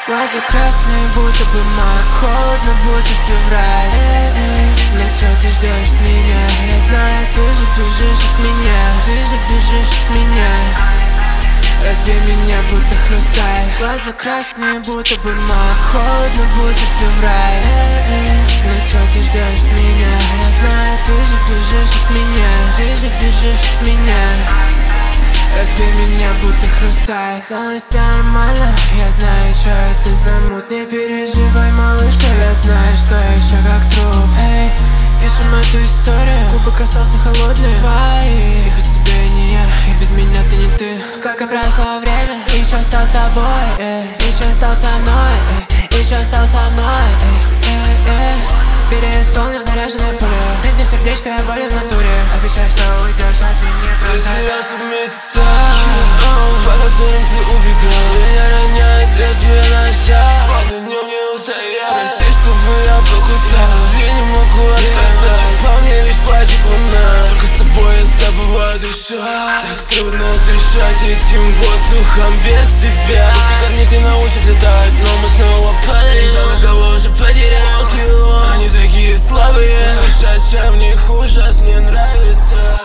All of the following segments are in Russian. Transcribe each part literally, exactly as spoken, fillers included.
Глаза красные, будто бы май, холодно, будто февраль. Но что ты ждешь меня? Я знаю, ты же бежишь от меня, ты же бежишь от меня. Разбей меня, будто хрусталь. Глаза красные, будто бы май, холодно, будто февраль. Но что ты ждешь меня? Я знаю, ты же бежишь от меня, ты же бежишь от меня. Разбей меня, будто хрусталь. Со мной все нормально, я знаю, что это за мут. Не переживай, малышка, я знаю, что я еще как труп. Эй, пишем эту историю, губы касался холодные твои. И без тебя я не я, и без меня ты не ты. Сколько прошло время, и что стал с тобой, эй, и что стал со мной, эй, и что стал со мной, эй, эй, эй. Переисполнив заряженное поле, ты мне сердечко, я болен в натуре. Обещай, что уйдешь от меня. Потерялся в месяцах, по которым ты убегал. Меня роняет лезвие ножа, под днем не устоял. Прости, чтобы я покусал, я не могу отказать. По мне лишь плачет луна, только с тобой я забываю дышать. Так трудно дышать этим воздухом без тебя. Пусть корни не научат летать, но мы снова падаем. Жалко, кого уже потерял. Они такие слабые, дышать, чем в них ужас мне нравится.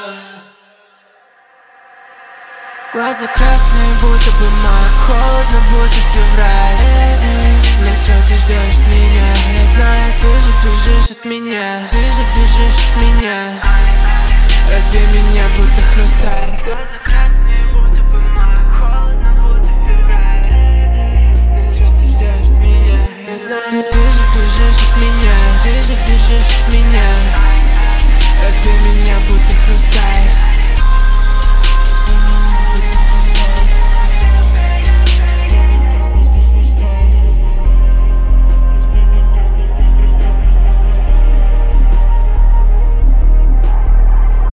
Глаза красные, будто бы май, холодно, будто февраль. Но что ты ждешь меня? Я знаю, ты же бежишь от меня, ты же бежишь от меня. Разбей меня, будто хрусталь.